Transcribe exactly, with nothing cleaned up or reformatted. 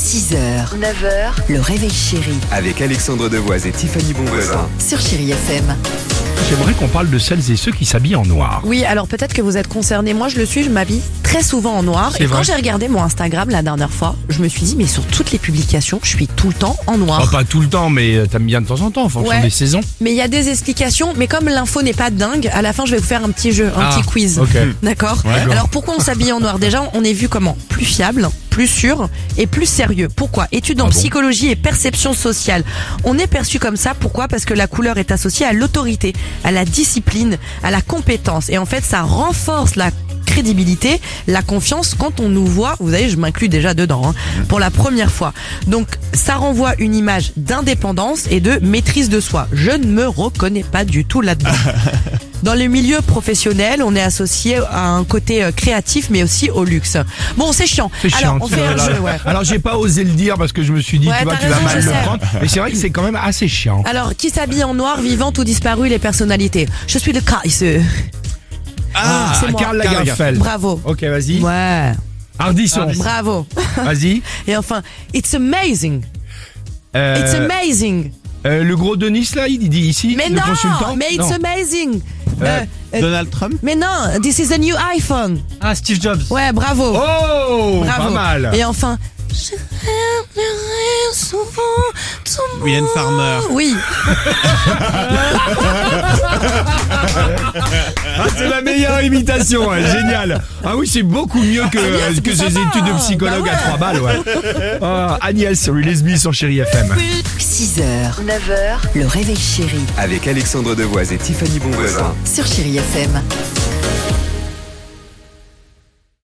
six heures, neuf heures, le réveil chéri Avec Alexandre Devoise et Tiffany Bonvoisin. sur Chéri F M. J'aimerais qu'on parle de celles et ceux qui s'habillent en noir. Oui, alors peut-être que vous êtes concernés. Moi, je le suis, je m'habille très souvent en noir. C'est Et vrai. quand j'ai regardé mon Instagram la dernière fois, je me suis dit, mais sur toutes les publications, je suis tout le temps en noir. Oh, pas tout le temps, mais euh, t'aimes bien de temps en temps en fonction Ouais. des saisons. Mais il y a des explications, mais comme l'info n'est pas dingue, à la fin, je vais vous faire un petit jeu, un Ah, petit quiz. ok. D'accord D'accord. Alors pourquoi on s'habille en noir? Déjà, on est vu comment? Plus fiable, plus sûr et plus sérieux. Pourquoi? Études en Ah bon psychologie et perception sociale. On est perçu comme ça, pourquoi? Parce que la couleur est associée à l'autorité, à la discipline, à la compétence. Et en fait, ça renforce la crédibilité, la confiance quand on nous voit, vous savez, je m'inclus déjà dedans, hein, pour la première fois. Donc, ça renvoie une image d'indépendance et de maîtrise de soi. Je ne me reconnais pas du tout là-dedans. Dans le milieu professionnel, on est associé à un côté euh, créatif, mais aussi au luxe. Bon, c'est chiant. C'est chiant. Alors, on tu fait vois, un là. jeu, ouais. Alors j'ai pas osé le dire parce que je me suis dit, Ouais, tu vois, t'as tu vas raison, mal je le sais. prendre. Mais c'est vrai que c'est quand même assez chiant. Alors, qui s'habille en noir, vivante ou disparue, les personnalités? Je suis le Kaiser. Ah, c'est moi. Karl Lagerfeld. Bravo. Ok, vas-y. Ouais. Ardisson. Bravo. Vas-y. Et enfin, it's amazing. Euh, It's amazing. euh, le gros Denis là, il dit ici, Mais le non, consultant. mais it's Non. amazing. Euh, Euh, euh, Donald Trump. mais non, this is a new iPhone. Ah, Steve Jobs. Ouais, bravo. Oh, Bravo. pas mal. Et enfin, je rêverai souvent ton William Farmer. Oui. Ah, c'est la meilleure imitation, hein, génial. Ah oui, c'est beaucoup mieux que, bien, c'est que plus ces sympa. études de psychologue Bah à ouais. trois balles, ouais. Ah, Agnès, Release Me sur Chéri F M. six heures, neuf heures, le réveil chéri Avec Alexandre Devoise et Tiffany Bonvoisin. sur Chéri F M.